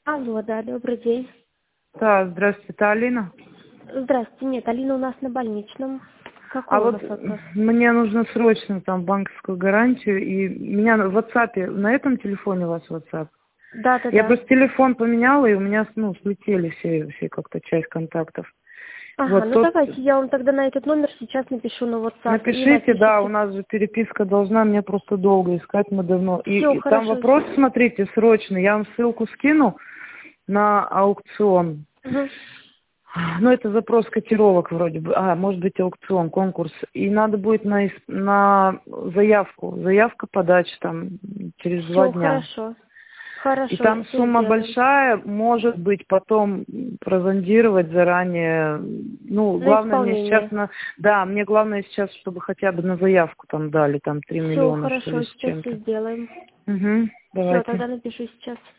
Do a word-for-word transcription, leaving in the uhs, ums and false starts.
Алло, да, добрый день. Да, здравствуйте, это Алина. Здравствуйте, нет, Алина у нас на больничном. А Какой у вот вас вопрос? мне нужно срочно там банковскую гарантию, и меня в WhatsApp, на этом телефоне у вас WhatsApp? Да, да, Я да. просто телефон поменяла, и у меня, ну, слетели все, все как-то часть контактов. Ага, Вот ну тот, давайте я вам тогда на этот номер сейчас напишу на WhatsApp и напишите, да, у напишите. нас же переписка должна, мне просто долго искать, мы давно. И, Все, и там хорошо. вопрос, смотрите, срочный, я вам ссылку скину на аукцион. Угу. Ну, это запрос котировок вроде бы. А, может быть, аукцион, конкурс. И надо будет на, ис- на заявку. Заявка подача там через два Все, дня. хорошо. И Хорошо, там все сумма сделаем. большая, может быть, потом прозондировать заранее. Ну, На главное мне сейчас исполнение. на... Да, мне главное сейчас, чтобы хотя бы на заявку там дали, там три Все, миллиона, что ли, хорошо, с сейчас все чем-то. сделаем. Угу, Все, давайте. тогда напишу сейчас.